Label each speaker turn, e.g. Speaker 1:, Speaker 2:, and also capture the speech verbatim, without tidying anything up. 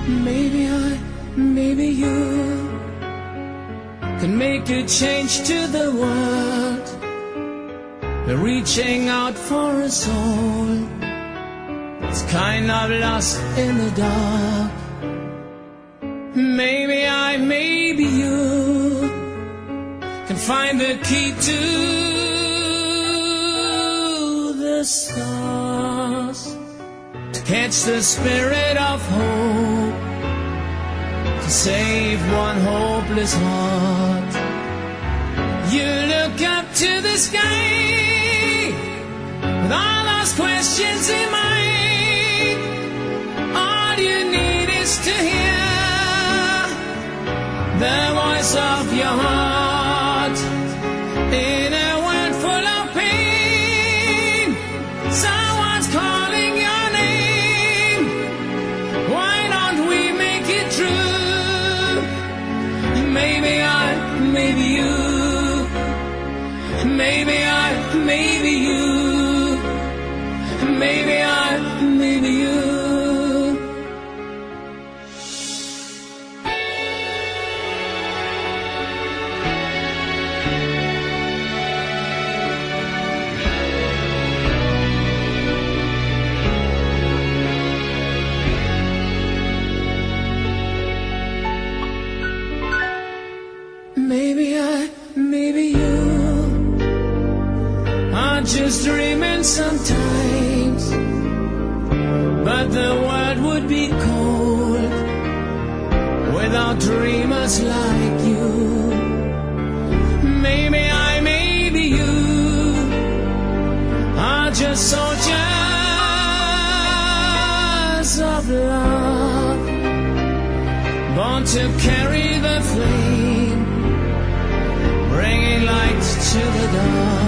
Speaker 1: Maybe I, maybe you can make a change to the world. We're reaching out for a soul. It's kind of lost in the dark. Maybe I, maybe you can find the key to the stars, to catch the spirit of hope, to save one hopeless heart. You look up to the sky with all those questions in mind. All you need is to hear the voice of your heart. In a world full of pain, someone's calling your name. Why don't we make it true? Maybe I, maybe you. Maybe I, maybe you. Maybe I, maybe you. Maybe I, maybe you are just dreaming sometimes, but the world would be cold without dreamers like you. Maybe I, maybe you are just soldiers of love, born to carry the flame, bringing light to the dark.